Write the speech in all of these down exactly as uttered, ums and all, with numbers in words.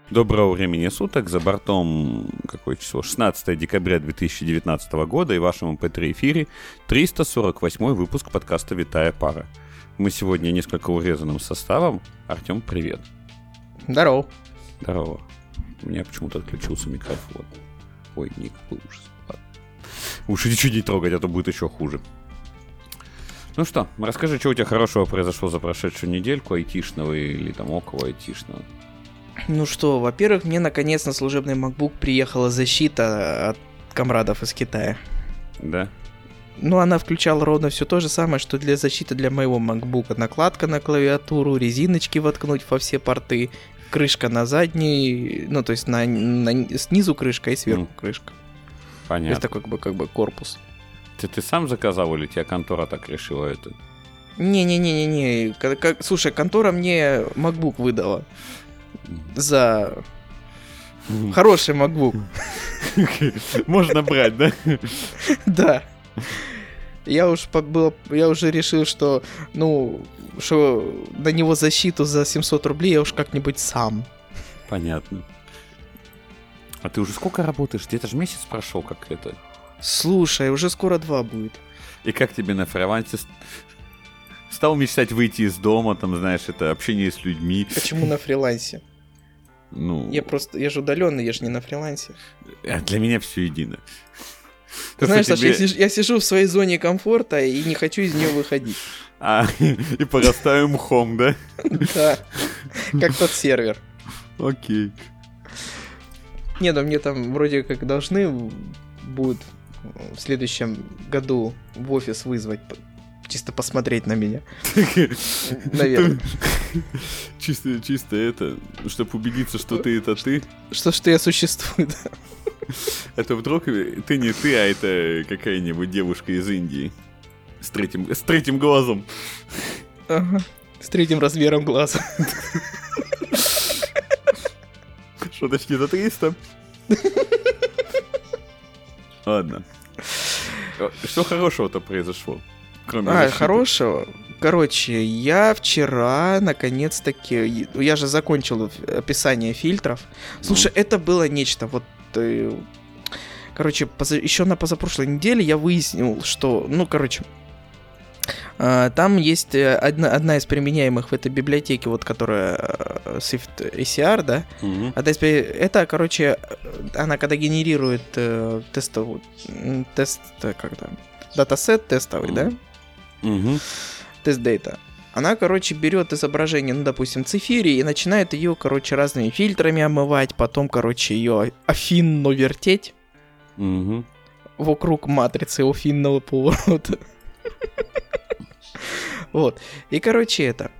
Доброго времени суток, за бортом какое число? шестнадцатое декабря две тысячи девятнадцатого года, и в вашем эм пэ три эфире триста сорок восьмой выпуск подкаста «Витая пара». Мы сегодня несколько урезанным составом. Артём, привет. Здорово. Здорово. У меня почему-то отключился микрофон. Ой, не какой ужас. Ладно. Лучше ничего не трогать, а то будет еще хуже. Ну что, расскажи, что у тебя хорошего произошло за прошедшую недельку, айтишного или там около айтишного. Ну что, во-первых, мне наконец на служебный MacBook приехала защита от комрадов из Китая. Да? Ну, она включала ровно все то же самое, что для защиты для моего MacBook. Накладка на клавиатуру, резиночки воткнуть во все порты, крышка на задней, ну, то есть на, на, снизу крышка и сверху mm. крышка. Понятно. Это как бы, как бы корпус. Ты, ты сам заказал или тебя контора так решила это? Не-не-не-не-не. Как, слушай, контора мне MacBook выдала. За хороший MacBook. Можно брать, да? Да. Я уж был, я уже решил, что, ну, что на него защиту за семьсот рублей я уж как-нибудь сам. Понятно. А ты уже сколько работаешь? Где-то же месяц прошел, как это. Слушай, уже скоро два будет. И как тебе на фрилансе? Стал мечтать выйти из дома, там, знаешь, это общение с людьми. Почему на фрилансе? Ну... Я просто, я же удаленный, я же не на фрилансе. А для меня все едино. Ты знаешь, Саша, тебе... я, сижу, я сижу в своей зоне комфорта и не хочу из нее выходить. А, и порастаю мхом, да? Да, как тот сервер. Окей. Не, ну мне там вроде как должны будут в следующем году в офис вызвать, чисто посмотреть на меня. Наверное. Чисто, чисто это, чтобы убедиться, что ты это ты. Что, что я существую, да. Это вдруг ты не ты, а это какая-нибудь девушка из Индии. С третьим, с третьим глазом. Ага. С третьим размером глаза. Что, точнее, за триста? Ладно. Что хорошего-то произошло? Кроме а, защиты? Хорошего? Короче, я вчера, наконец-таки, я же закончил описание фильтров. Слушай, ну. это было нечто. Вот, короче, поза... еще на позапрошлой неделе я выяснил, что, ну, короче, там есть одна, одна из применяемых в этой библиотеке, вот, которая Swift эй си ар, да? Угу. Это, короче, она когда генерирует э, тестовую, тест, как там, датасет тестовый, угу. да? Угу. Тест-дейта. Она, короче, берет изображение, ну, допустим, цифири, и начинает ее, короче, разными фильтрами омывать, потом, короче, ее афинно вертеть угу. вокруг матрицы афинного поворота. Вот. И, короче, это...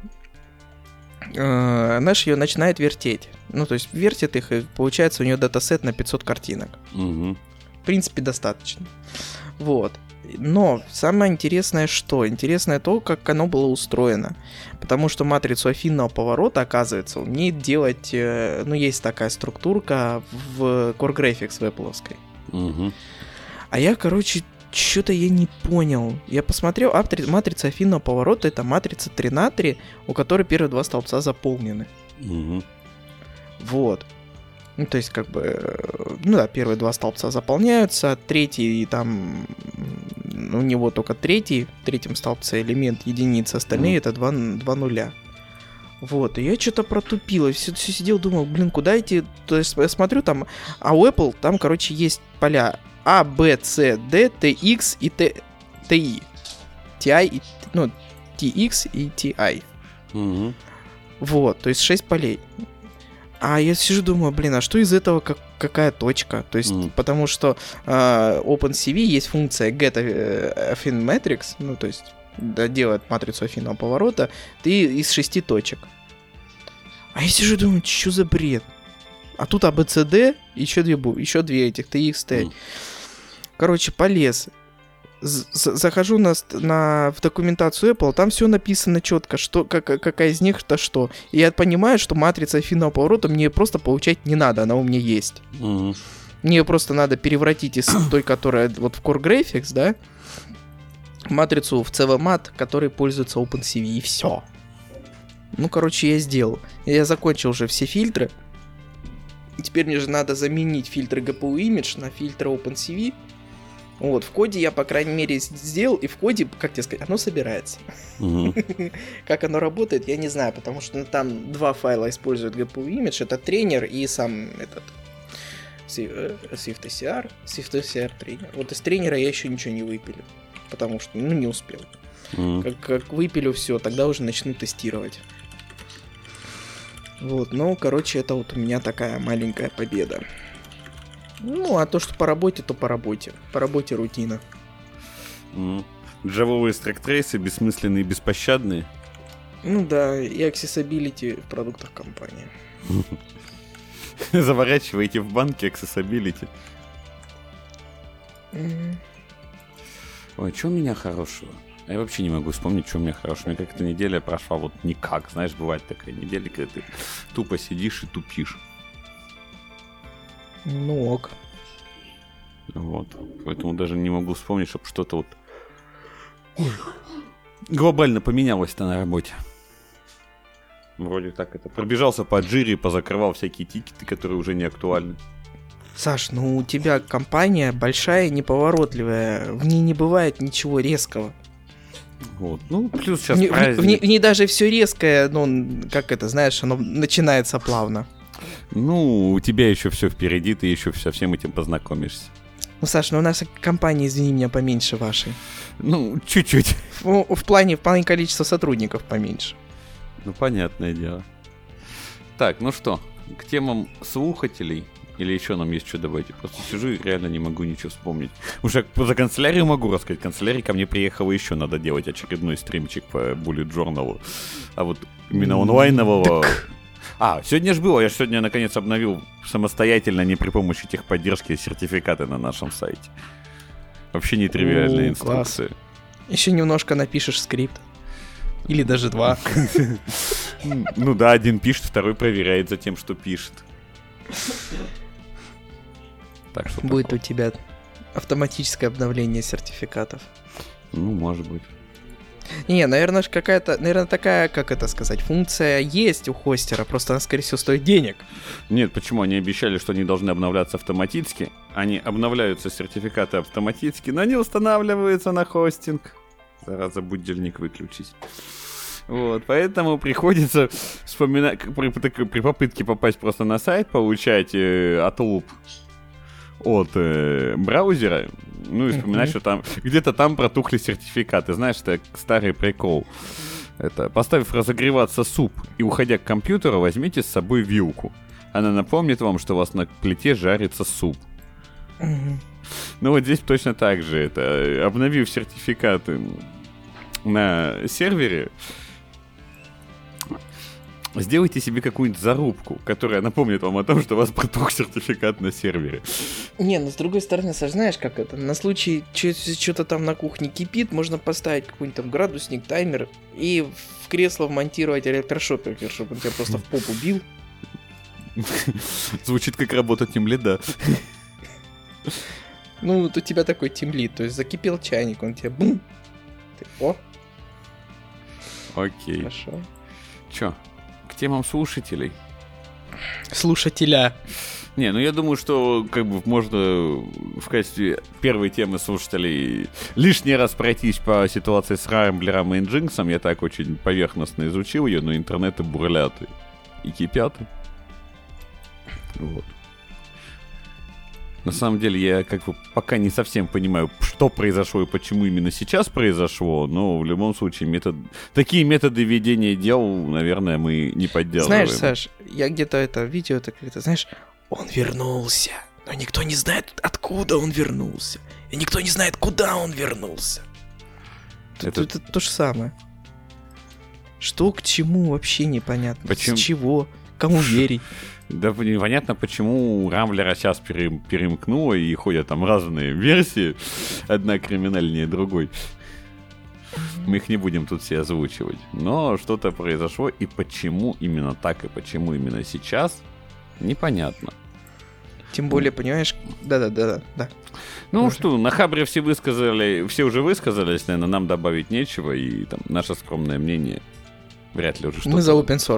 Она же ее начинает вертеть. Ну, то есть вертит их, и получается у нее датасет на пятьсот картинок. Угу. В принципе, достаточно. Вот. Но самое интересное что? Интересное то, как оно было устроено. Потому что матрицу афинного поворота, оказывается, умеет делать... Ну, есть такая структурка в Core Graphics в Apple-овской. Угу. А я, короче... Что-то я не понял. Я посмотрел, а матрица афинного поворота — это матрица три на три, у которой первые два столбца заполнены. Угу. Вот. Ну, то есть, как бы... Ну да, первые два столбца заполняются, третий там... У него только третий, в третьем столбце элемент единицы, остальные угу. это два, два нуля. Вот, и я что-то протупил, и все, все сидел, думал, блин, куда идти? То есть, я смотрю там, а у Apple там, короче, есть поля А, Б, С, Д, Т, Х и Т, Ти. Ти Ай, и, ну, Ти Икс и Ти Ай. Угу. Вот, то есть шесть полей. А я сижу, думаю, блин, а что из этого, как, какая точка? То есть, mm. потому что э, OpenCV есть функция get affine matrix, ну, то есть, да, делает матрицу афинного поворота, ты из шести точек. А я сижу, думаю, что за бред? А тут А, Б, С, Д, еще две, еще две этих, Т, Х, Т. Mm. Короче, полез. З- захожу на, на, в документацию Apple, там все написано четко, что, как, какая из них-то что. И я понимаю, что матрица афинного поворота мне просто получать не надо, она у меня есть. Mm. Мне просто надо перевратить из той, которая вот в Core Graphics, да, матрицу в си ви мат, который пользуется OpenCV, и все. Ну, короче, я сделал. Я закончил уже все фильтры. теперь мне же надо заменить фильтр джи пи ю-Image на фильтр OpenCV. Вот, в коде я, по крайней мере, сделал, и в коде, как тебе сказать, оно собирается. Угу. Как оно работает, я не знаю, потому что ну, там два файла используют джи пи ю-Image, это тренер и сам этот SwiftSCR, SwiftSCR тренер. Вот из тренера я еще ничего не выпилил, потому что, ну, не успел. Mm. Как, как выпилю все, тогда уже начну тестировать. Вот, ну, короче, это вот у меня такая маленькая победа. Ну, а то, что по работе, то по работе. По работе рутина. Mm. Джавовые стректрейсы бессмысленные и беспощадные. Ну да, и accessibility в продуктах компании. Заворачиваете в банке accessibility. Mm. Ой, что у меня хорошего? Я вообще не могу вспомнить, что у меня хорошего. У меня как-то неделя прошла вот никак. Знаешь, бывает такая неделя, когда ты тупо сидишь и тупишь. Ну ок. Вот. Поэтому даже не могу вспомнить, чтобы что-то вот Ой. глобально поменялось-то на работе. Вроде так это. Пробежался по джире, позакрывал всякие тикеты, которые уже не актуальны. Саш, ну у тебя компания большая, неповоротливая. В ней не бывает ничего резкого. Вот. Ну, плюс сейчас в, праздник. В, в, ней, в ней даже все резкое, ну, как это, знаешь, оно начинается плавно. Ну, у тебя еще все впереди, ты еще со всем этим познакомишься. Ну, Саш, ну у нас компания, извини меня, поменьше вашей. Ну, чуть-чуть. В, в, плане, в плане количества сотрудников поменьше. Ну, понятное дело. Так, ну что, к темам слушателей или еще нам есть что добавить? Я просто сижу и реально не могу ничего вспомнить. Уже за канцелярию могу рассказать. Канцелярия ко мне приехала еще, надо делать очередной стримчик по Bullet Journal. А вот именно онлайнового... А, сегодня же было, я же сегодня наконец обновил самостоятельно, не при помощи техподдержки, сертификаты на нашем сайте. Вообще нетривиальная О, инструкция. Класс. Еще немножко напишешь скрипт. Или даже два. Ну да, один пишет, второй проверяет за тем, что пишет. Так что будет у тебя автоматическое обновление сертификатов. Ну, может быть. Не, наверное, какая-то, наверное, такая, как это сказать, функция есть у хостера, просто она, скорее всего, стоит денег. Нет, почему? Они обещали, что они должны обновляться автоматически. Они обновляются, сертификаты автоматически, но не устанавливаются на хостинг. Зараза, будильник выключить. Вот, поэтому приходится вспоминать, при, при, при попытке попасть просто на сайт, получать э, отлуп от э, браузера, ну и вспоминать, mm-hmm. что там где-то там протухли сертификаты. Знаешь, это старый прикол. Это поставив разогреваться суп и уходя к компьютеру, возьмите с собой вилку. Она напомнит вам, что у вас на плите жарится суп. Mm-hmm. Ну вот здесь точно так же. Это обновив сертификаты на сервере, сделайте себе какую-нибудь зарубку, которая напомнит вам о том, что у вас протух сертификат на сервере. Не, но с другой стороны, Саш, знаешь, как это? На случай, что-то там на кухне кипит, можно поставить какой-нибудь там градусник, таймер и в кресло вмонтировать электрошокер, чтобы он тебя просто в попу бил. Звучит как работа тимлида. Ну, вот у тебя такой тимлид, то есть закипел чайник, он тебе бум. Ты, о. Окей. Хорошо. Чё? К темам слушателей. Слушателя. Не, ну я думаю, что как бы можно в качестве первой темы слушателей лишний раз пройтись по ситуации с Рамблером и Nginx. Я так очень поверхностно изучил ее, но интернеты бурлят и кипят. Вот. На самом деле я как бы пока не совсем понимаю, что произошло и почему именно сейчас произошло, но в любом случае метод... такие методы ведения дел, наверное, мы не поддерживаем. Знаешь, Саш, я где-то это видео, это как-то, знаешь, он вернулся, но никто не знает, откуда он вернулся, и никто не знает, куда он вернулся. Это, это... это то же самое. Что к чему вообще непонятно. Почему? С чего? Кому верить? Да непонятно, почему Рамблера сейчас перем, перемкнуло и ходят там разные версии, одна криминальнее другой. Мы их не будем тут все озвучивать. Но что-то произошло, и почему именно так, и почему именно сейчас, непонятно. Тем более, понимаешь, да-да-да. да. Ну Может. Что, на Хабре все высказали, все уже высказались, наверное, нам добавить нечего, и там наше скромное мнение вряд ли уже что-то... Мы за open source.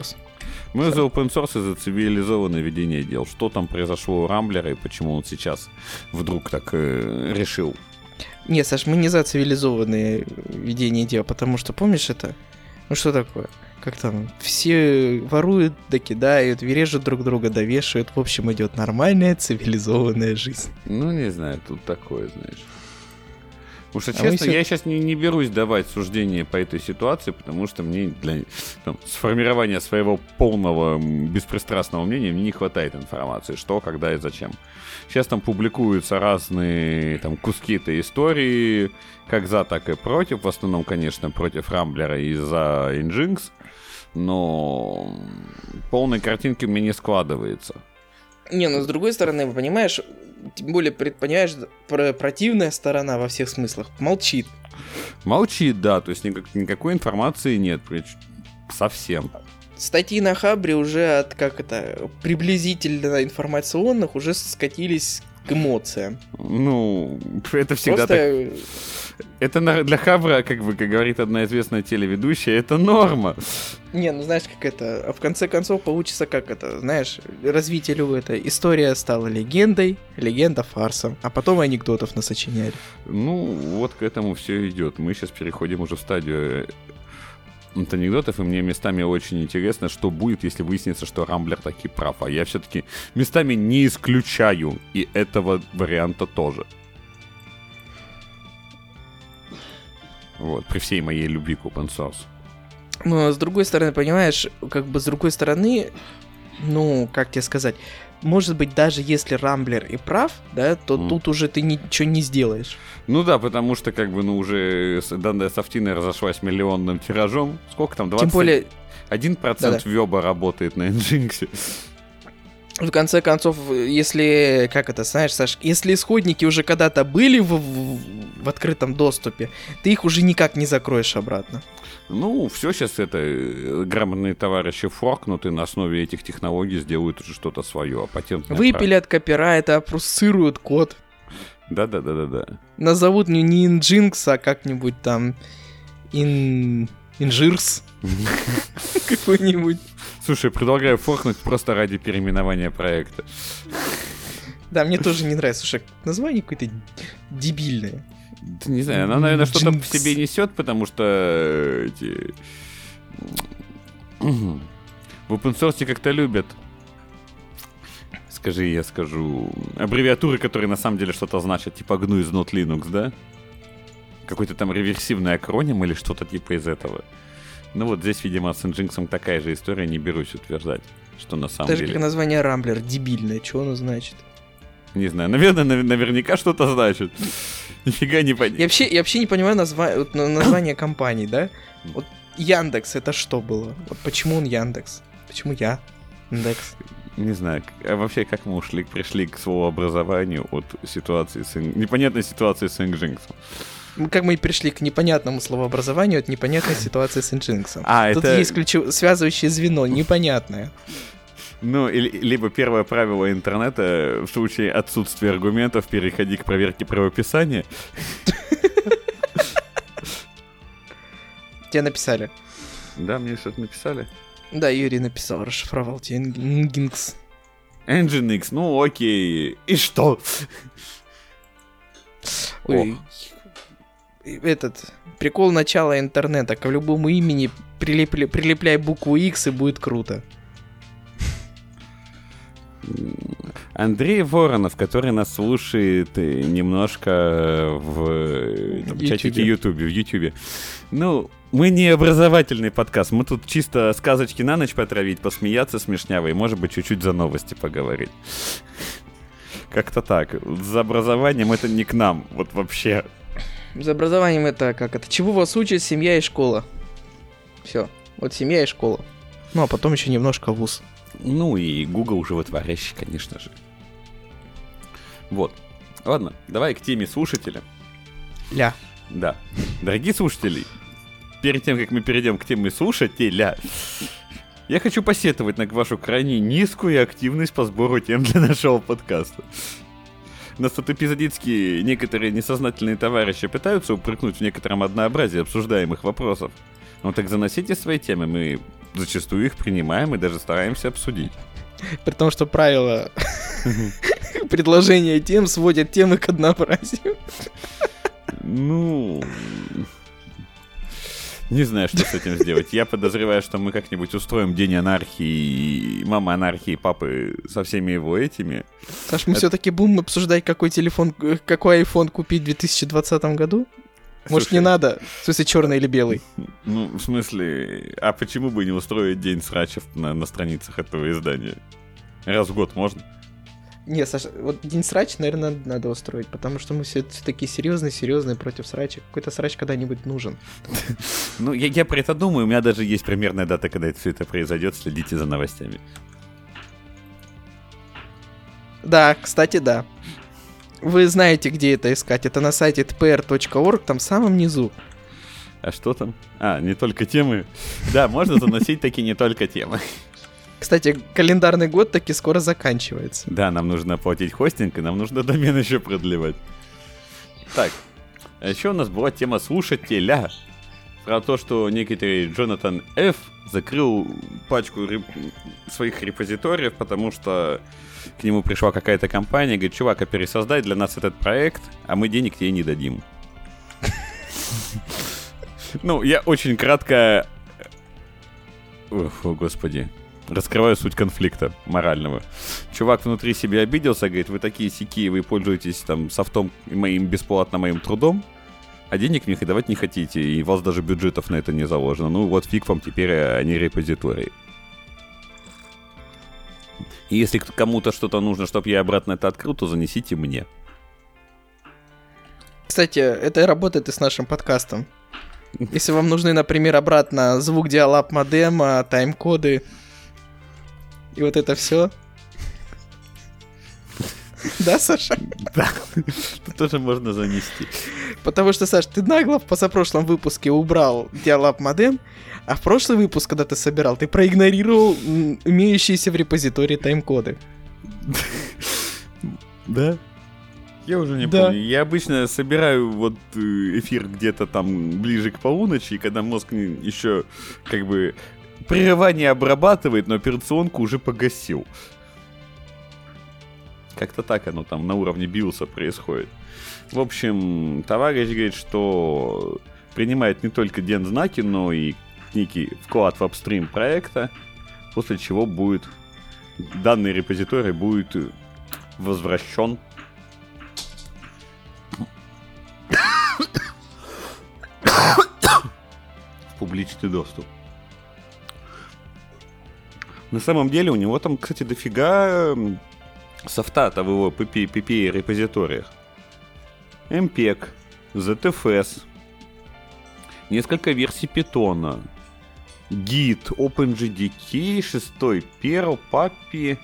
Мы за open source и за цивилизованное ведение дел. Что там произошло у Рамблера и почему он сейчас вдруг так э, решил? Не, Саш, мы не за цивилизованное ведение дел, потому что, помнишь это? Ну что такое? Как там? Все воруют, докидают, режут друг друга, довешивают. В общем, идет нормальная цивилизованная жизнь. Ну, не знаю, тут такое, знаешь. Потому что, А честно, мы я всё- сейчас не, не берусь давать суждение по этой ситуации, потому что мне для там, сформирования своего полного м, беспристрастного мнения мне не хватает информации, что, когда и зачем. Сейчас там публикуются разные там, куски этой истории, как за, так и против. В основном, конечно, против Рамблера и за Nginx, но полной картинки у меня не складывается. Не, ну с другой стороны, понимаешь, тем более, пред- понимаешь, про- противная сторона во всех смыслах молчит. Молчит, да, то есть никак- никакой информации нет, прич- совсем. Статьи на Хабре уже от, как это, приблизительно информационных уже скатились к эмоциям. Ну, это всегда Просто так. Это на- для Хабра, как бы, как говорит одна известная телеведущая, это норма. Не, ну знаешь, как это, а в конце концов получится как это, знаешь, развитию это, история стала легендой, легенда фарсом, а потом анекдотов насочиняли. Ну, вот к этому все идет. Мы сейчас переходим уже в стадию э, анекдотов, и мне местами очень интересно, что будет, если выяснится, что Рамблер таки прав. А я все-таки местами не исключаю и этого варианта тоже. Вот, при всей моей любви к open source. Но с другой стороны, понимаешь, как бы с другой стороны, ну, как тебе сказать, может быть, даже если Рамблер и прав, да, то Mm. тут уже ты ничего не сделаешь. Ну да, потому что, как бы, ну, уже с- данная софтина разошлась миллионным тиражом. Сколько там? двадцать Тем более, один процент Да-да. веба работает на Nginx. в конце концов, если, как это, знаешь, Саш, если исходники уже когда-то были в, в- в открытом доступе, ты их уже никак не закроешь обратно. Ну, все сейчас это э, грамотные товарищи форкнут и на основе этих технологий сделают уже что-то свое, а патентное Выпилят копирайт, опроссируют код. право- Да-да-да-да-да. Назовут не, не Nginx, а как-нибудь там ин... Инжирс. Какой-нибудь. Слушай, предлагаю форкнуть просто ради переименования проекта. Да, мне тоже не нравится. Слушай, название какое-то дебильное. Да не знаю, она, наверное, что-то в Jinx. себе несет, потому что э, эти... в open source как-то любят. Скажи, я скажу. Аббревиатуры, которые на самом деле что-то значат, типа гну из not Linux, да? Какой-то там реверсивный акроним или что-то типа из этого. Ну вот здесь, видимо, с Nginx такая же история, не берусь утверждать, что на самом Так же, деле... как название Рамблер, дебильное. Что оно значит? Не знаю, наверное, нав- наверняка что-то значит. Нифига не Я понятно. вообще, я вообще не понимаю назва... вот на- название компаний, да? Вот Яндекс, это что было? Вот почему он Яндекс? Почему я? Яндекс. Не знаю, к- а вообще как мы ушли, пришли к словообразованию от ситуации с... Ин- непонятной ситуации с Nginx. Мы- Как мы и пришли к непонятному словообразованию от непонятной ситуации с Nginx. А, Тут это... есть ключевое связывающее звено, непонятное. Ну, или- либо первое правило интернета в случае отсутствия аргументов переходи к проверке правописания. Тебе написали. Да, мне что-то написали. Да, Юрий написал, расшифровал тебе Nginx. Nginx, ну окей. И что? Ой, этот прикол начала интернета. К любому имени прилепли- прилепляй букву X и будет круто. Андрей Воронов, который нас слушает э, немножко в э, там, чатике Ютубе, в Ютубе. Ну, мы не образовательный подкаст, мы тут чисто сказочки на ночь потравить, посмеяться смешняво и, может быть, чуть-чуть за новости поговорить. Как-то так. За образованием это не к нам, вот вообще. За образованием это как это? Чего вас учат семья и школа? Все. Вот семья и школа. Ну, а потом еще немножко вуз. Ну и Google животворящий, конечно же. Вот. Ладно, давай к теме слушателя. Ля. Да. Дорогие слушатели, перед тем, как мы перейдем к теме слушателя, я хочу посетовать на вашу крайне низкую активность по сбору тем для нашего подкаста. Нас тут эпизодически некоторые несознательные товарищи пытаются упрекнуть в некотором однообразии обсуждаемых вопросов. Ну так заносите свои темы, мы зачастую их принимаем и даже стараемся обсудить. При том, что правила предложения тем сводят темы к однообразию. Ну... Не знаю, что с этим сделать. Я подозреваю, что мы как-нибудь устроим день анархии, мамы анархии, папы со всеми его этими. Саш, мы Это... все-таки будем обсуждать, какой телефон, какой iPhone купить в две тысячи двадцатом году? Может, Слушай, не надо? В смысле, черный или белый? Ну, в смысле, а почему бы не устроить день срачев на, на страницах этого издания? Раз в год можно? Не, Саша, вот день срач, наверное, надо, надо устроить, потому что мы все, все такие серьезные-серьезные против срача. Какой-то срач когда-нибудь нужен. Ну, я, я про это думаю, у меня даже есть примерная дата, когда это все это произойдет, следите за новостями. Да, кстати, да. Вы знаете, где это искать. Это на сайте ти пи эр точка орг, там в самом низу. А что там? А, не только темы. Да, можно заносить такие не только темы. Кстати, календарный год таки скоро заканчивается. Да, нам нужно оплатить хостинг, и нам нужно домен еще продлевать. Так, а еще у нас была тема слушателя. Про то, что некоторый Джонатан Ф. закрыл пачку реп... своих репозиториев, потому что к нему пришла какая-то компания и говорит: чувак, а пересоздай для нас этот проект, а мы денег тебе не дадим. Ну, я очень кратко... О, господи. Раскрываю суть конфликта морального. Чувак внутри себя обиделся, говорит: вы такие сякие, вы пользуетесь там софтом моим бесплатно моим трудом, а денег мне давать не хотите, и у вас даже бюджетов на это не заложено. Ну вот фиг вам теперь, а не репозитории. И если кому-то что-то нужно, чтобы я обратно это открыл, то занесите мне. Кстати, это работает и с нашим подкастом. Если вам нужны, например, обратно звук диалап модема, тайм-коды и вот это все. Да, Саша? Да, это тоже можно занести. Потому что, Саш, ты нагло в позапрошлом выпуске убрал диалап модем, а в прошлый выпуск, когда ты собирал, ты проигнорировал имеющиеся в репозитории тайм-коды. Да? Я уже не да. помню. Я обычно собираю вот эфир где-то там ближе к полуночи, когда мозг еще как бы прерывание обрабатывает, но операционку уже погасил. Как-то так оно там на уровне биоса происходит. В общем, товарищ говорит, что принимает не только дензнаки, но и некий вклад в апстрим проекта, после чего будет данный репозиторий будет возвращен в публичный доступ. На самом деле у него там, кстати, дофига софта-то в его пи пи ай репозиториях. эм пег, зет эф эс, несколько версий Python, Git, OpenJDK, шестой Perl, папи,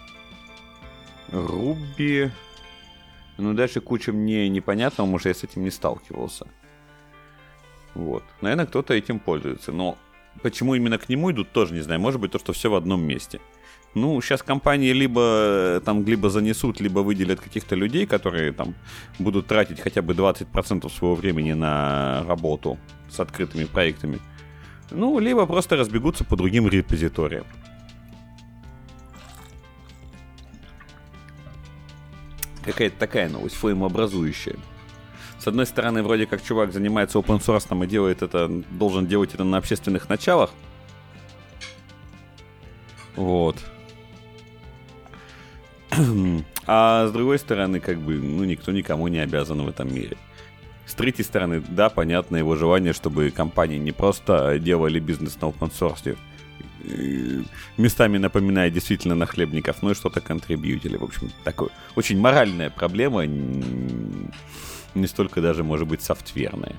Ruby. Ну, дальше куча мне непонятного, может, я с этим не сталкивался. Вот. Наверное, кто-то этим пользуется. Но почему именно к нему идут, тоже не знаю. Может быть, то, что все в одном месте. Ну, сейчас компании либо там либо занесут, либо выделят каких-то людей, которые там будут тратить хотя бы двадцать процентов своего времени на работу с открытыми проектами. Ну, либо просто разбегутся по другим репозиториям. Какая-то такая новость, флеймообразующая. С одной стороны, вроде как чувак занимается open source и делает это, должен делать это на общественных началах. Вот. А с другой стороны, как бы, ну, никто никому не обязан в этом мире. С третьей стороны, да, понятно его желание, чтобы компании не просто делали бизнес на open source, местами напоминая действительно нахлебников, но и что-то контрибьютили. В общем, такое очень моральная проблема, не столько даже, может быть, софтверная.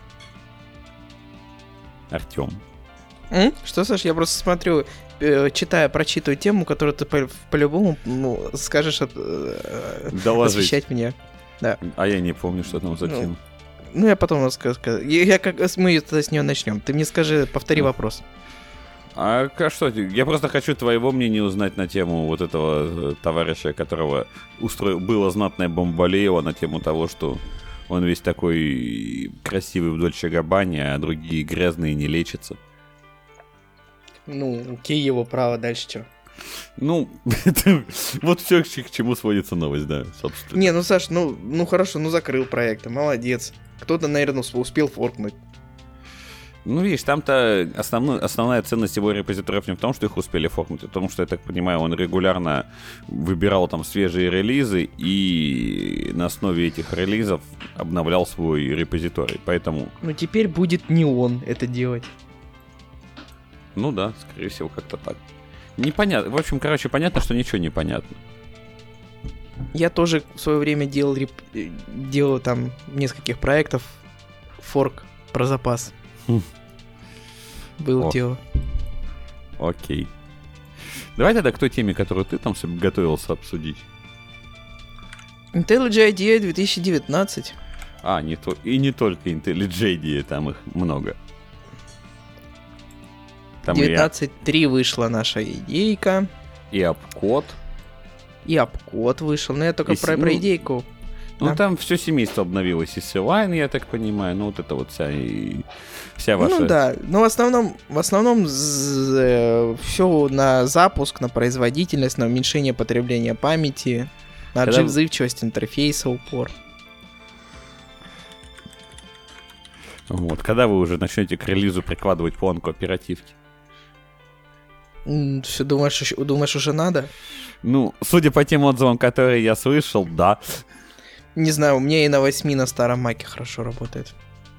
Артём. М? Что, Саш, я просто смотрю, э, читаю, прочитываю тему, которую ты по- по-любому ну, скажешь от, э, освещать мне. Да. А я не помню, что там за ну, тема. Ну, я потом расскажу. Я, я как, мы тогда с нее начнем. Ты мне скажи, повтори ну. вопрос. А что? Я просто хочу твоего мнения узнать на тему вот этого товарища, которого устроил, было знатное бомбалеево на тему того, что он весь такой красивый в Дольче Габбане, а другие грязные не лечатся. Ну, окей, его право, дальше что? Ну, это, вот все, к чему сводится новость, да, собственно. Не, ну, Саш, ну, ну хорошо, ну закрыл проект, молодец. Кто-то, наверное, успел форкнуть. Ну, видишь, там-то основной, основная ценность его репозиториев не в том, что их успели форкнуть, а в том, что, я так понимаю, он регулярно выбирал там свежие релизы и на основе этих релизов обновлял свой репозиторий, поэтому... Ну, теперь будет не он это делать. Ну да, скорее всего, как-то так. Непонятно. В общем, короче, понятно, что ничего не понятно. Я тоже в свое время делал, реп... делал там нескольких проектов форк про запас. Хм. Было О. дело. Окей. Давай тогда к той теме, которую ты там готовился обсудить. IntelliJ IDEA две тысячи девятнадцать. А, не то... и не только IntelliJ, там их много. девятнадцать точка три вышла наша идейка. И обкод. И обкод вышел. Но я только И про, с... про ну, идейку. Ну, да. Там все семейство обновилось. И Силайн, я так понимаю. Ну, вот это вот вся, и... вся ваша... Ну, да. Но в основном, в основном з- все на запуск, на производительность, на уменьшение потребления памяти, на Когда... отзывчивость интерфейса упор. Вот. Когда вы уже начнете к релизу прикладывать планку оперативки? Что, думаешь, думаешь, уже надо? Ну, судя по тем отзывам, которые я слышал, да. Не знаю, у меня и на восьми на старом маке хорошо работает.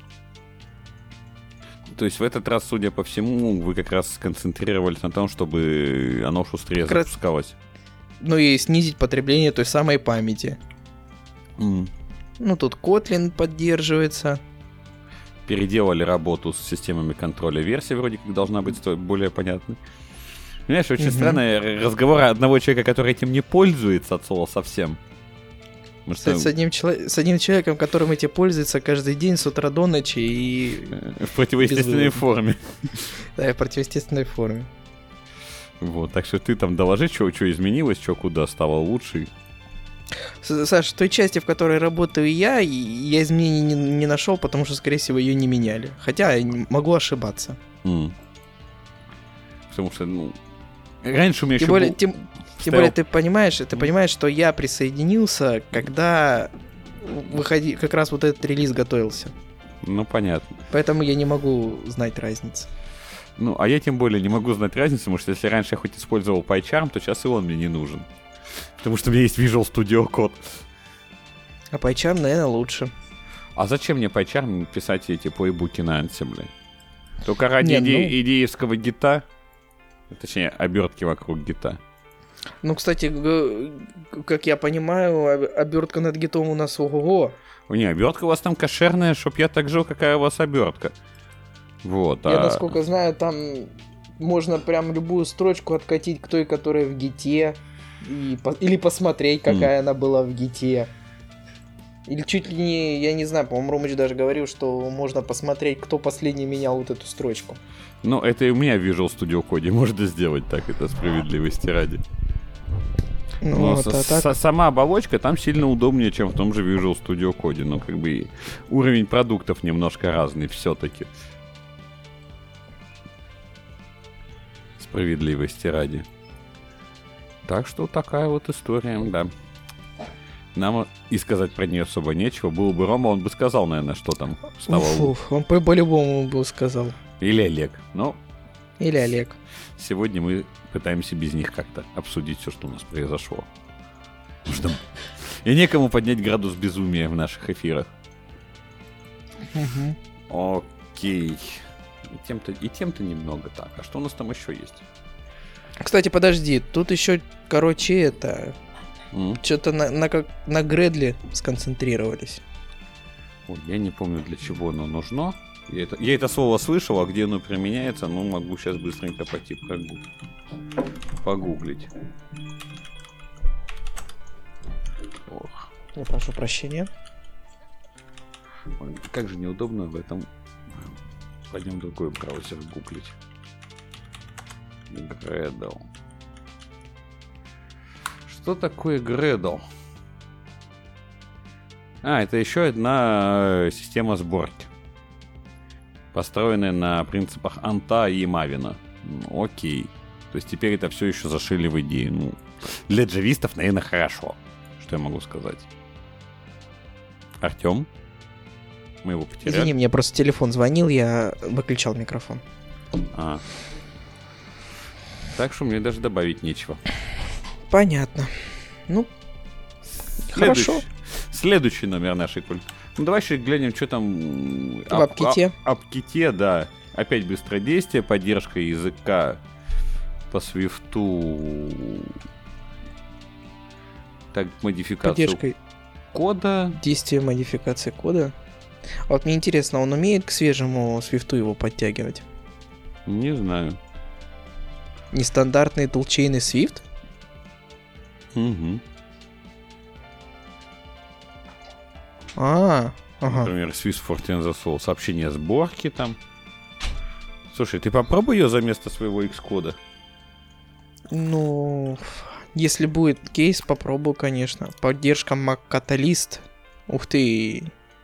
То есть в этот раз, судя по всему, вы как раз сконцентрировались на том, чтобы оно шустрее как запускалось. Раз... Ну и снизить потребление той самой памяти. Mm. Ну тут Kotlin поддерживается. Переделали работу с системами контроля версий, вроде как должна быть более понятной. Понимаешь, очень mm-hmm. странный разговор одного человека, который этим не пользуется от слова совсем. Кстати, с, одним чело... с одним человеком, которым этим пользуется каждый день с утра до ночи и... В противоестественной без... форме. Да, в противоестественной форме. Вот, так что ты там доложи, что, что изменилось, что куда стало лучше. Саш, в той части, в которой работаю я, я изменений не, не нашел, потому что, скорее всего, ее не меняли. Хотя могу ошибаться. Mm. Потому что, ну... Раньше у меня тем еще более, был... тем, тем более, ты понимаешь, ты понимаешь, что я присоединился, когда выходи, как раз вот этот релиз готовился. Ну, понятно. Поэтому я не могу знать разницу. Ну, а я тем более не могу знать разницу, потому что если раньше я хоть использовал PyCharm, то сейчас и он мне не нужен. Потому что у меня есть Visual Studio Code. А PyCharm, наверное, лучше. А зачем мне PyCharm писать эти плейбуки на Ansible? Только ради не, иде- ну... идеевского гита? Точнее, обертки вокруг гита. Ну, кстати, г- как я понимаю, обертка над гитом у нас ого-го. Не, обертка у вас там кошерная, чтоб я так жил, какая у вас обертка. Вот. Я, а... насколько знаю, там можно прям любую строчку откатить к той, которая в гите. И по- или посмотреть, какая mm. она была в гите. Или чуть ли не, я не знаю, по-моему, Ромыч даже говорил, что можно посмотреть, кто последний менял вот эту строчку. Ну, это и у меня в Visual Studio Code можно сделать так, это справедливости ради. Ну, Но вот, с- а так... сама оболочка там сильно удобнее, чем в том же Visual Studio Code. Но как бы уровень продуктов немножко разный все-таки. Справедливости ради. Так что такая вот история, да. Нам и сказать про нее особо нечего. Был бы Рома, он бы сказал, наверное, что там стало. Уф, уф, он по-любому бы сказал. Или Олег. Ну, Или Олег. Сегодня мы пытаемся без них как-то обсудить все, что у нас произошло. Потому что и некому поднять градус безумия в наших эфирах. Угу. Окей. И тем-то, и тем-то немного так. А что у нас там еще есть? Кстати, подожди, тут еще, короче, это... Mm. Что-то на, на, как, на Гредле сконцентрировались. Ой, я не помню, для чего оно нужно. Я это, я это слово слышал, а где оно применяется, ну, могу сейчас быстренько пойти прогуглить. Погуглить. Ох. Я прошу прощения. Ой, как же неудобно в этом. Пойдем другой браузер гуглить. Gradle. Что такое Gradle? А, это еще одна система сборки, построенная на принципах Анта и Мавина. Ну, окей. То есть теперь это все еще зашили в идею. Ну, для джавистов, наверное, хорошо. Что я могу сказать? Артем? Мы его потеряли. Извини, мне просто телефон звонил, я выключал микрофон. А. Так что мне даже добавить нечего. Понятно. Ну, Следующий, хорошо. Следующий номер нашей культ. Ну, давай еще глянем, что там... В апките. Об ките, да. Опять быстродействие, поддержка языка по свифту. Так, модификацию Поддержкой кода. действия модификации кода. А вот мне интересно, он умеет к свежему свифту его подтягивать? Не знаю. Нестандартный тулчейный Swift? Угу. А, ага. Например, Swiss for TensorFlow. Сообщение сборки там. Слушай, ты попробуй ее за место своего Xcode. Ну, если будет кейс, попробую, конечно. Поддержка Mac Catalyst. Ух ты.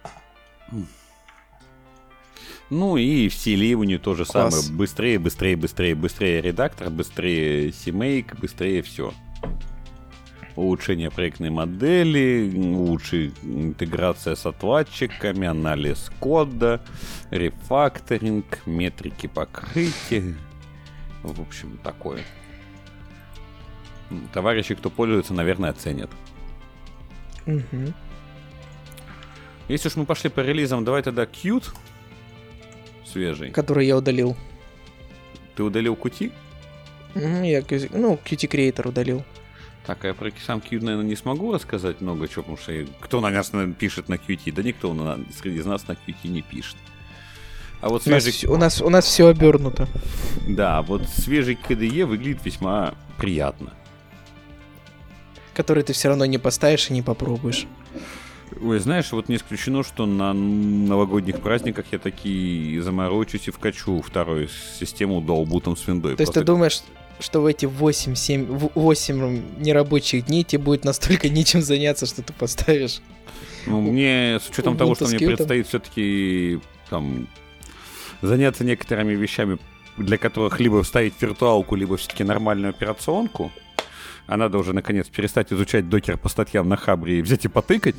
Ну и в Selenium то же Класс. самое. Быстрее, быстрее, быстрее, быстрее редактор, быстрее CMake, быстрее все. Улучшение проектной модели, лучшая интеграция с отладчиками, анализ кода, рефакторинг, метрики покрытия. В общем, такое. Товарищи, кто пользуется, наверное, оценят. Угу. Если уж мы пошли по релизам, давай тогда Qt свежий. Который я удалил. Ты удалил Qt? Мгм, Я, Qt- ну, Qt Creator удалил. Так, а я про сам Qt, наверное, не смогу рассказать много чего, потому что я- кто на нас наверное, пишет на Qt? Да никто на, среди нас на Qt не пишет. А вот У нас, свежий... всё- у нас, у нас все обернуто. Да, вот свежий кей ди и выглядит весьма приятно. Который ты все равно не поставишь и не попробуешь. Ой, знаешь, вот не исключено, что на новогодних праздниках я таки заморочусь и вкачу вторую систему долбутом с виндой. То есть ты думаешь, что в эти восемь-семь, восемь нерабочих дней тебе будет настолько нечем заняться, что ты поставишь? Ну, мне, с учетом того, Ubuntu что с мне Qt? предстоит все-таки там заняться некоторыми вещами, для которых либо вставить виртуалку, либо все-таки нормальную операционку, а надо уже наконец перестать изучать докер по статьям на Хабре и взять и потыкать.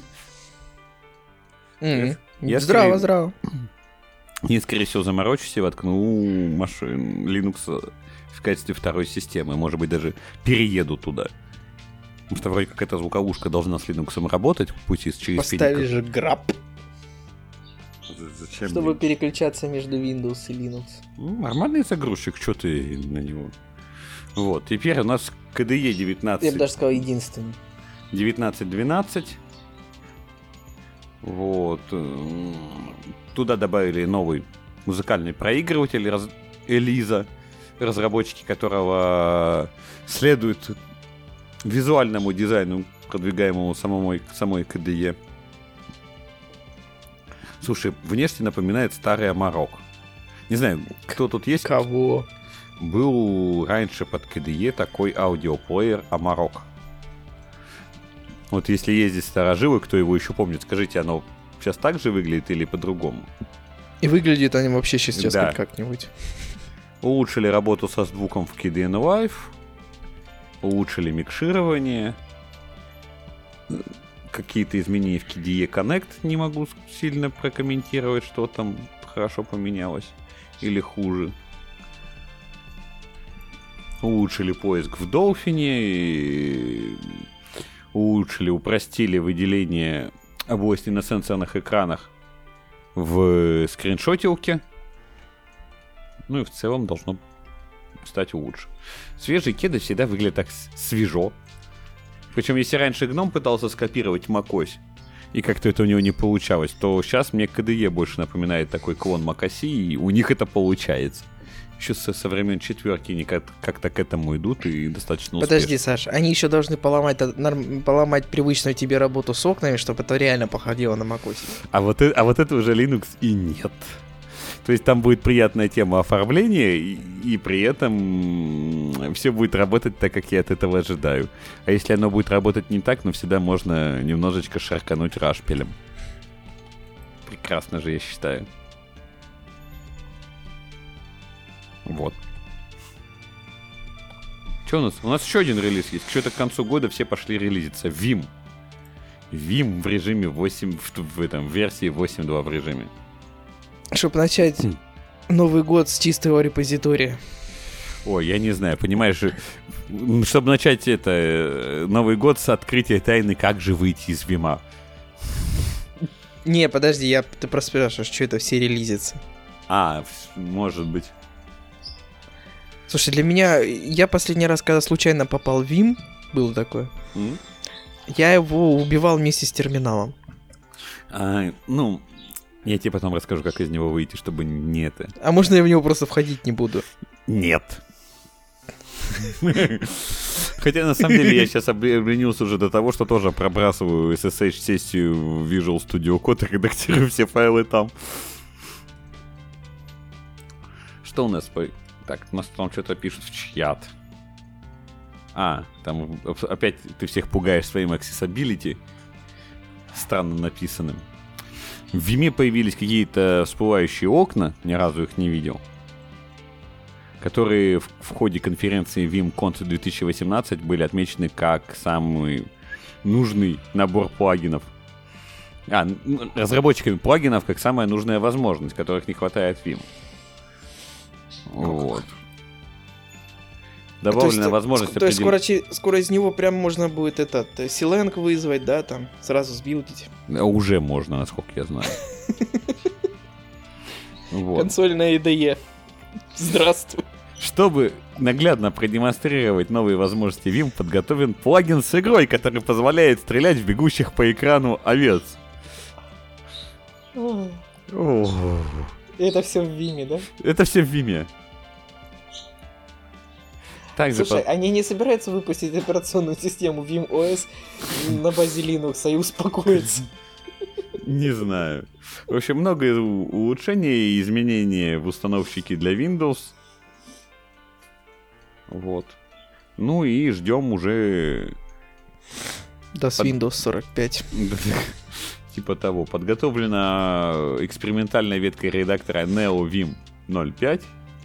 М, Я Здраво, скорее- здраво. И, скорее всего, заморочусь и воткну машин Linux в качестве второй системы. Может быть, даже перееду туда. Потому что вроде как эта звуковушка должна с Linux работать в пути через Поставишь же граб, Федика. Зачем чтобы мне? переключаться между Windows и Linux. Ну, нормальный загрузчик, что ты на него. Вот, теперь у нас кей ди и Я бы девятнадцать даже сказал единственный. девятнадцать двенадцать. Вот. м, Туда добавили новый музыкальный проигрыватель раз- Элиза, разработчики которого следуют визуальному дизайну, продвигаемому самой, самой кей ди и. Слушай, внешне напоминает старый Amarok. Не знаю, кто тут есть? Кого? Был раньше под кей ди и такой аудиоплеер Amarok. Вот если ездить старожилы, кто его еще помнит, скажите, оно сейчас так же выглядит или по-другому? И выглядит они вообще сейчас Да. как-нибудь. Улучшили работу со звуком в кей ди эн Live, улучшили микширование, какие-то изменения в кей ди и Connect не могу сильно прокомментировать, что там хорошо поменялось или хуже. Улучшили поиск в Dolphin, и улучшили, упростили выделение области на сенсорных экранах в скриншотилке. Ну и в целом должно стать лучше. Свежие кеды всегда выглядят так с- свежо. Причем если раньше гном пытался скопировать macOS, и как-то это у него не получалось, то сейчас мне кей ди и больше напоминает такой клон macOS, и у них это получается. Еще со, со времен четверки они как- как-то к этому идут и достаточно успешно. Подожди, Саш, они еще должны поломать, э, норм- поломать привычную тебе работу с окнами, чтобы это реально походило на macOS. А вот, э- а вот это уже Linux и нет. То есть там будет приятная тема оформления, и, и при этом все будет работать так, как я от этого ожидаю. А если оно будет работать не так, ну всегда можно немножечко шаркануть рашпилем. Прекрасно же, я считаю. Вот. Что у нас? У нас еще один релиз есть. Что-то к концу года все пошли релизиться. Vim. Vim в режиме восемь, в, в этом, в версии восемь точка два в режиме. Чтобы начать хм. Новый год с чистого репозитория. Ой, я не знаю, понимаешь, чтобы начать это Новый год с открытия тайны, как же выйти из Вима. Не, подожди, я, ты просто спрашиваешь, что это все релизятся. А, может быть. Слушай, для меня, я последний раз, когда случайно попал в Vim, было такое, mm? я его убивал вместе с терминалом. А, ну, я тебе потом расскажу, как из него выйти, чтобы не это... А можно я в него просто входить не буду? Нет. Хотя, на самом деле, я сейчас обленился уже до того, что тоже пробрасываю эс эс эйч-сессию в Visual Studio Code и редактирую все файлы там. Что у нас? Так, у нас там что-то пишут в чат. А, там опять ты всех пугаешь своим accessibility. Странно написанным. В Vim появились какие-то всплывающие окна, ни разу их не видел, которые в, в ходе конференции VimConf две тысячи восемнадцать были отмечены как самый нужный набор плагинов. А, разработчиками плагинов как самая нужная возможность, которых не хватает в Vim. Вот. Добавлена то есть, возможность... То есть определить... скоро, скоро из него прям можно будет этот силенг вызвать, да, там, сразу сбилдить. Уже можно, насколько я знаю. Консольная ай ди и. Здравствуй. Чтобы наглядно продемонстрировать новые возможности Vim, подготовлен плагин с игрой, который позволяет стрелять в бегущих по экрану овец. Это все в Vim, да? Это все в Vim. Также Слушай, по... они не собираются выпустить операционную систему VimOS на базе Linux и успокоиться? Не знаю. В общем, много улучшений и изменений в установщике для Windows. Вот. Ну и ждем уже... Да, с Под... Windows сорок пять. Типа того. Подготовлена экспериментальная ветка редактора NeoVim ноль пять.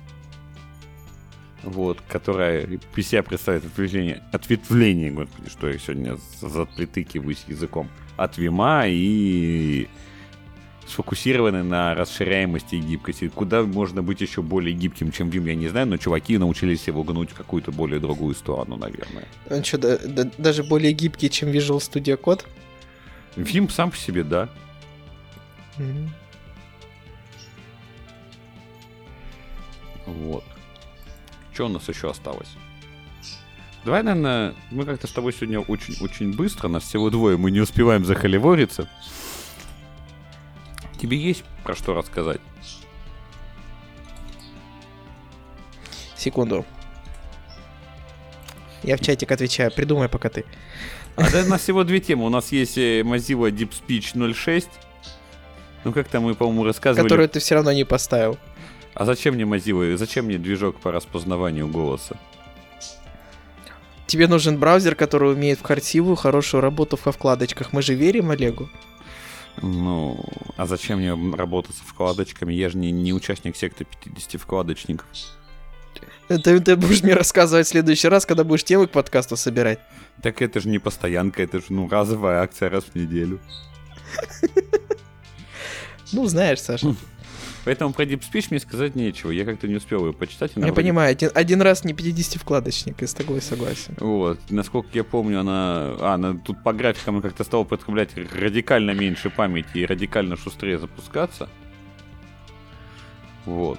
Вот, которая из себя представляет ответвление, ответвление, господи, что я сегодня запритыкиваюсь языком, от Vim и сфокусированы на расширяемости и гибкости. Куда можно быть еще более гибким, чем Vim, я не знаю, но чуваки научились его гнуть в какую-то более другую сторону, наверное. Он что, да, да, даже более гибкий, чем Visual Studio Code? Vim сам по себе, да. Mm-hmm. Вот. Что у нас еще осталось? Давай, наверное, мы как-то с тобой сегодня очень-очень быстро, нас всего двое, мы не успеваем захоливориться. Тебе есть про что рассказать? Секунду. Я в чатик отвечаю, придумай пока ты. А да, у нас всего две темы. У нас есть Mozilla Deep Speech ноль шесть. Ну, как-то мы, по-моему, рассказывали... Которую ты все равно не поставил. А зачем мне Mozilla? Зачем мне движок по распознаванию голоса? Тебе нужен браузер, который умеет в красивую, хорошую работу во вкладочках. Мы же верим Олегу? Ну, а зачем мне работать со вкладочками? Я же не, не участник секты пятидесяти вкладочников. Ты, ты будешь мне рассказывать в следующий раз, когда будешь темы к подкасту собирать. Так это же не постоянка, это же ну разовая акция раз в неделю. Ну, знаешь, Саша. Поэтому про Deep Speech мне сказать нечего. Я как-то не успел ее почитать. Я вроде... понимаю, один, один раз не пятидесятивкладочник, я с тобой согласен. Вот. Насколько я помню, она... А, она тут по графикам как-то стала потреблять радикально меньше памяти и радикально шустрее запускаться. Вот.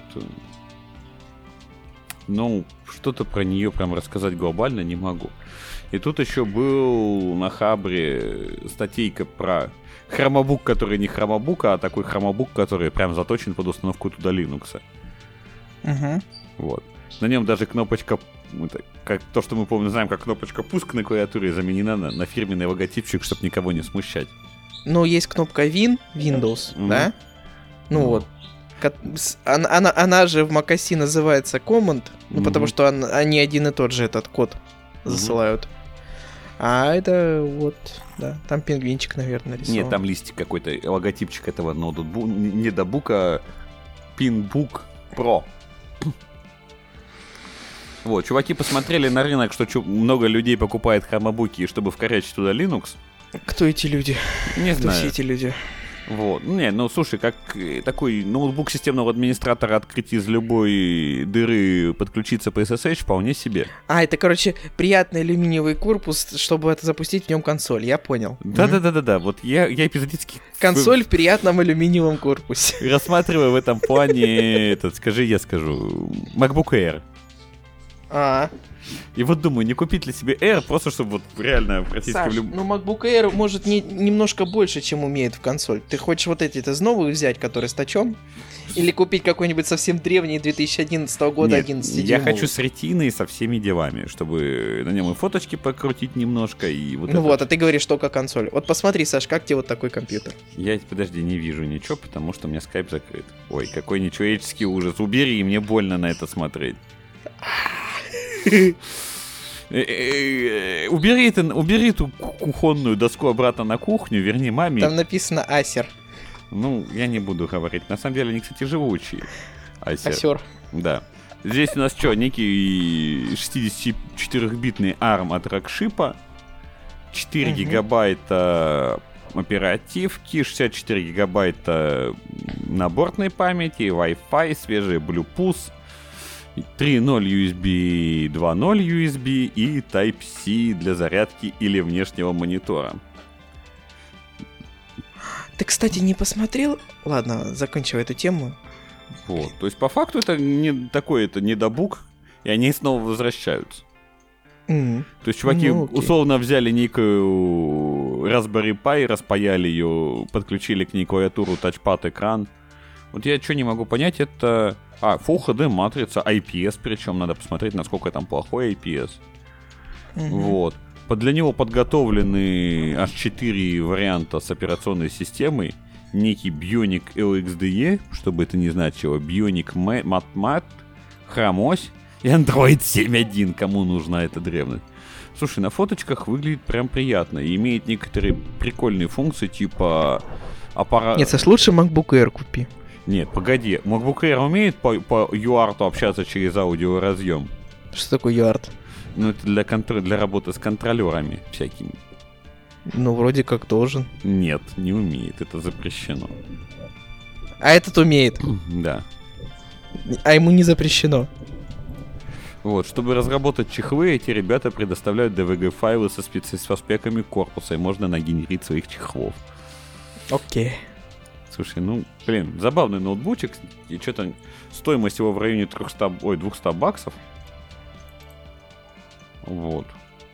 Ну, что-то про нее прям рассказать глобально не могу. И тут еще был на Хабре статейка про... хромобук, который не хромобук, а такой хромобук, который прям заточен под установку туда Linux. Угу. Вот. На нем даже кнопочка, как то, что мы помним, знаем, как кнопочка пуск на клавиатуре заменена на, на фирменный логотипчик, чтобы никого не смущать. Ну, есть кнопка Win, Windows, mm-hmm. да? Ну mm-hmm. вот. Она, она, она же в macOS называется Command, ну, mm-hmm. потому что он, они один и тот же этот код mm-hmm. засылают. А это вот, да, там пингвинчик, наверное, рисован. Нет, там листик какой-то, логотипчик этого ноутбука, не добука, Pinbook Pro. Вот, чуваки посмотрели на рынок, что чу- много людей покупает хромобуки, чтобы вкорячить туда Linux. Кто эти люди? Не Кто знаю. все эти люди? Вот. Не, ну слушай, как э, такой ноутбук системного администратора открыть из любой дыры, подключиться по эс эс эйч вполне себе. А, это, короче, приятный алюминиевый корпус, чтобы это запустить в нем консоль, я понял. Да-да-да-да-да, вот я, я эпизодически... Консоль в приятном алюминиевом корпусе. Рассматриваю в этом плане, этот, скажи, я скажу, MacBook Air. А, И вот думаю, не купить ли себе Air, просто чтобы вот реально практически Саш, в любом... ну MacBook Air может не, немножко больше, чем умеет в консоль. Ты хочешь вот эти из новых взять, которые с тачом? Или купить какой-нибудь совсем древний две тысячи одиннадцатого года Нет, одиннадцать я хочу с ретиной, со всеми делами, чтобы на нем и фоточки покрутить немножко, и вот Ну это. вот, а ты говоришь только консоль. Вот посмотри, Саш, как тебе вот такой компьютер? Я, подожди, не вижу ничего, потому что у меня скайп закрыт. Ой, какой нечеловеческий ужас. Убери, мне больно на это смотреть. Убери, это, убери эту кухонную доску обратно на кухню, верни маме. Там написано Acer. Ну, я не буду говорить. На самом деле они, кстати, живучие. Acer. Acer. Да. Здесь у нас что, некий шестидесятичетырёхбитный арм от Rockchip, четыре Мгм. гигабайта оперативки, шестьдесят четыре гигабайта наборной памяти, Wi-Fi, свежий Bluetooth, три ноль ю эс би, два ноль ю эс би и Type-C для зарядки или внешнего монитора. Ты, кстати, не посмотрел? Ладно, заканчивай эту тему. Вот. То есть, по факту, это не такой, это недобук, и они снова возвращаются. М. То есть, чуваки Ну, окей. условно взяли некую Raspberry Pi, распаяли ее, подключили к ней клавиатуру, тачпад, экран. Вот я что не могу понять, это... А, Full эйч ди матрица, ай пи эс, причем надо посмотреть, насколько там плохой ай пи эс. Мгм. Вот. Под- Для него подготовлены аж четыре варианта с операционной системой. Некий Bionic эл икс ди и, чтобы это не значило, Bionic MatMat, Chrome-ось и Android семь точка один, кому нужна эта древность. Слушай, на фоточках выглядит прям приятно и имеет некоторые прикольные функции, типа аппарат... Нет, Саш, лучше MacBook Air купи. Нет, погоди, MacBook Air умеет по, по ю арт общаться через аудиоразъем? Что такое ю арт? Ну, это для, контр... для работы с контролерами всякими. Ну, вроде как должен. Нет, не умеет, это запрещено. А этот умеет, Да. а ему не запрещено. Вот, чтобы разработать чехлы, эти ребята предоставляют ди ви джи-файлы со, специ... со спеками корпуса, и можно нагенерить своих чехлов. Окей. Слушай, ну, блин, забавный ноутбучек, и что-то стоимость его в районе триста, ой, двести баксов. Вот.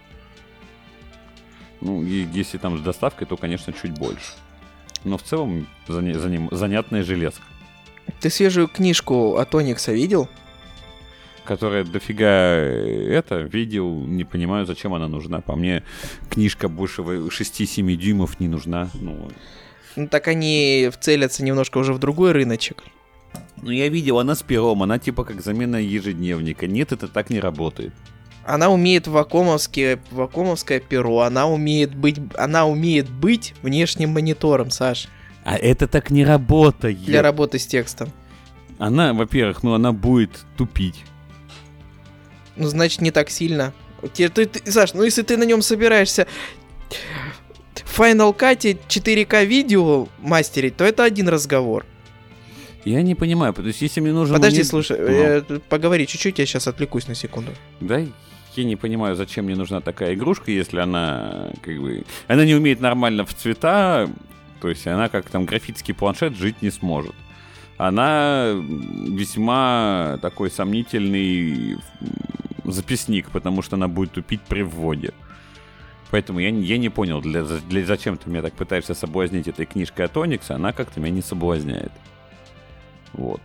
Ну, и если там с доставкой, то, конечно, чуть больше. Но в целом заня... заня... занятная железка, Ты свежую книжку от Оникса видел? которая дофига э, это видел, не понимаю, зачем она нужна. По мне, книжка больше шесть-семь дюймов не нужна. Ну, Ну так они вцелятся немножко уже в другой рыночек. ну, я видел, она с пером, она типа как замена ежедневника. Нет, это так не работает. Она умеет вакуумовское, вакуумовское перо, она умеет быть, она умеет быть внешним монитором, Саш, А это так не работает. для работы с текстом. Она, во-первых, ну она будет тупить. Ну, значит, не так сильно. Те- ты- ты- Саш, ну если ты на нем собираешься в Final Cut четыре ка видео мастерить, то это один разговор. Я не понимаю, то есть если мне нужен... Подожди, мони- слушай, Ну. э, поговори чуть-чуть, я сейчас отвлекусь на секунду. Да, я не понимаю, зачем мне нужна такая игрушка, если она как бы... Она не умеет нормально в цвета, то есть она как там графический планшет жить не сможет. Она весьма такой сомнительный записник, потому что она будет тупить при вводе. Поэтому я, не- я не понял, для, для, зачем ты меня так пытаешься соблазнить этой книжкой от Оникса, она как-то меня не соблазняет. Вот.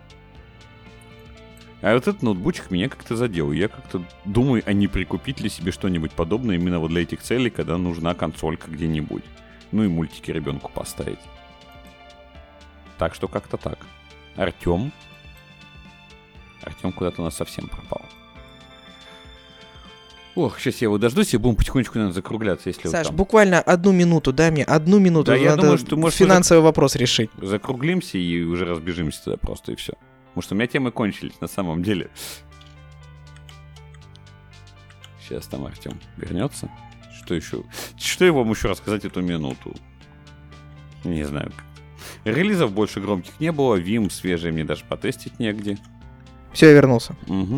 А вот этот ноутбучик меня как-то задел. Я как-то думаю, а не прикупить ли себе что-нибудь подобное именно вот для этих целей, когда нужна консолька где-нибудь. Ну и мультики ребенку поставить. Так что как-то так. Артем. Артем куда-то у нас совсем пропал. Ох, сейчас я его дождусь и будем потихонечку, наверное, закругляться, если Саш, вот там буквально одну минуту, дай мне одну минуту, Да, я надо думаю, что ты можешь финансовый вопрос решить. закруглимся и уже разбежимся туда просто и все. Потому что у меня темы кончились на самом деле. Сейчас там Артем вернется. Что еще? Что я вам еще рассказать эту минуту? Не знаю. Релизов больше громких не было. Vim свежий мне даже потестить негде. Все, я вернулся. Угу.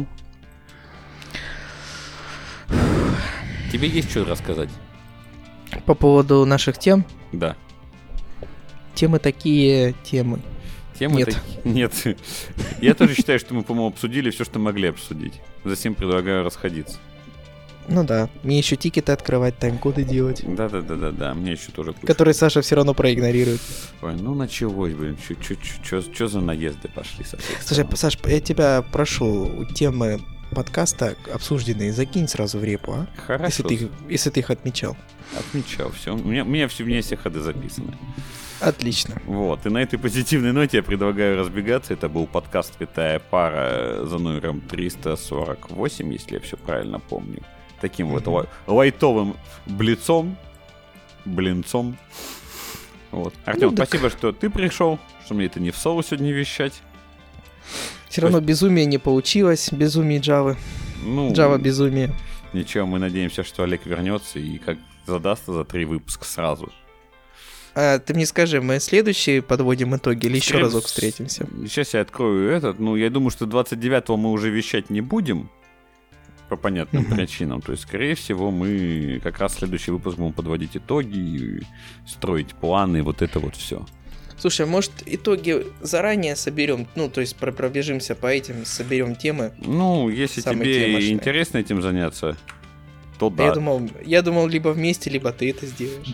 Тебе есть что рассказать? По поводу наших тем? Да. Темы такие темы. Темы Нет. таки- Нет. Я тоже считаю, что мы, по-моему, обсудили все, что могли обсудить. Затем предлагаю расходиться. Ну да, мне еще тикеты открывать, тайм-коды делать, Да-да-да-да-да, мне еще тоже куча. которые Саша все равно проигнорирует. Ой, ну началось, блин, что за наезды пошли со всех Слушай, сторон? Саш, я тебя прошу, темы подкаста обсужденные закинь сразу в репу, а? Если Хорошо, ты, их- если ты их отмечал. отмечал все. У меня, у меня все, у меня все ходы записаны. Отлично. Вот, и на этой позитивной ноте я предлагаю разбегаться. Это был подкаст «Святая пара» за номером триста сорок восемь, если я все правильно помню. Таким вот Мгм. лай- лайтовым блицом, блинцом. Вот. Артем, Ну, так- спасибо, что ты пришел, что мне это не в соло сегодня вещать. Все равно безумие не получилось, безумие Джавы. Ну, Java безумие. ничего, мы надеемся, что Олег вернется и как задастся за три выпуска сразу. А, ты мне скажи, мы следующие подводим итоги или еще Скорее разок вс- встретимся? Сейчас я открою этот. Ну, я думаю, что двадцать девятого мы уже вещать не будем. По понятным Мгм. причинам. То есть, скорее всего, мы как раз следующий выпуск будем подводить итоги, строить планы, вот это вот все. Слушай, а может итоги заранее соберем, ну, то есть про- пробежимся по этим, соберем темы? Ну, если Самые тебе темочные. интересно этим заняться, то Да. Я да. думал, я думал, либо вместе, либо ты это сделаешь.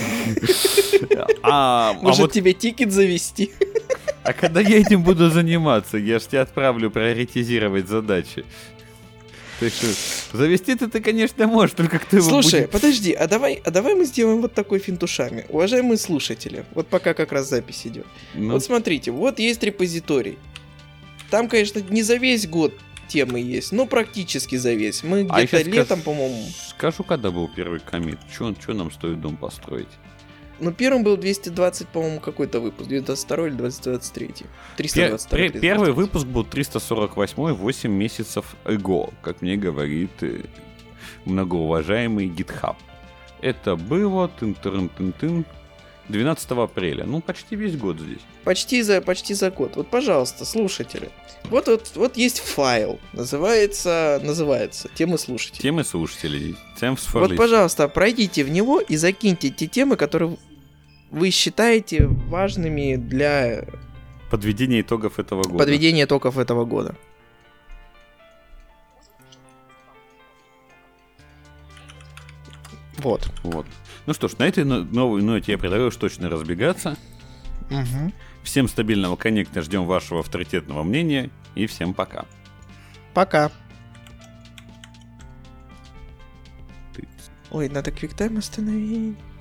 А, а Может, вот тебе тикет завести? а когда я этим буду заниматься, я ж тебя отправлю приоритизировать задачи. То есть, что, завести-то ты, конечно, можешь, только кто его Слушай, будет... подожди, а давай, а давай мы сделаем вот такой финт ушами. Уважаемые слушатели, вот пока как раз запись идет. Ну, Вот смотрите, вот есть репозиторий. Там, конечно, не за весь год темы есть, но практически за весь. Мы А где-то я щас летом, скажу- по-моему... Скажу, когда был первый коммит. Что нам стоит дом построить? Ну, первым был двести двадцать, по-моему, какой-то выпуск. двести двадцать второй или двести двадцать третий. триста Пер- двадцать второй, пер- триста первый двадцать третий. выпуск был триста сорок восемь, восемь месяцев эго, как мне говорит э, многоуважаемый GitHub. Это было тын-тын-тын-тын, двенадцатого апреля. Ну, почти весь год здесь. Почти за, почти за год. Вот, пожалуйста, слушатели. Вот, вот, вот есть файл. Называется, называется «Темы слушателей». Темы слушателей. Thanks for Вот, listening. пожалуйста, пройдите в него и закиньте те темы, которые вы считаете важными для Подведение итогов этого года. подведения итогов этого года. Вот. Вот. Ну что ж, на этой но- новой ноте я предлагаю уж точно разбегаться. Угу. Всем стабильного коннекта, ждем вашего авторитетного мнения и всем пока. Пока. Ты- Ой, надо квиктайм остановить.